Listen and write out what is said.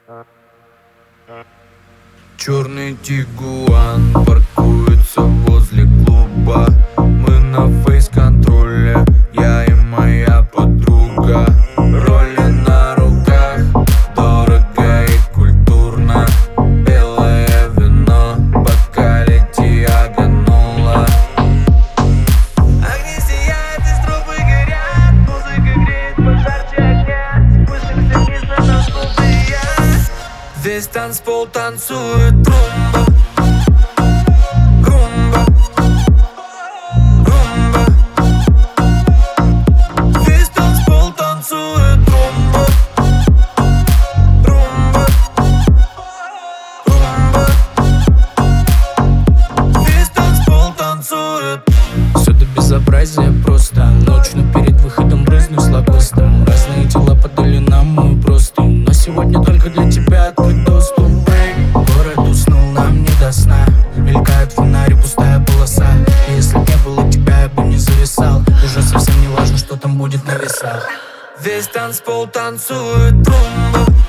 Черный тигуан паркуется возле клуба. Мы на фейс-контроле, я и моя подруга. Роли на руках, дорого и культурно. Белое вино, бокале диагонула. Огни сияют, из трубы горят, музыка греет пожарче огня. Спустимся вниз на танцпол, ты и я. Весь танцпол танцует румба. Румба. Румба. Весь танцпол танцует румба. Румба. Румба. Весь танцпол танцует. Все до безобразия просто. Ночью перед выходом брызну слабостом. Разные дела подали нам мою простынь, но сегодня только для тебя открыт доступ. Город уснул, нам не до сна. Мелькают фонари, пустая полоса. И если б не было тебя, я бы не зависал. Уже совсем не важно, что там будет на весах. Весь танцпол танцует румба.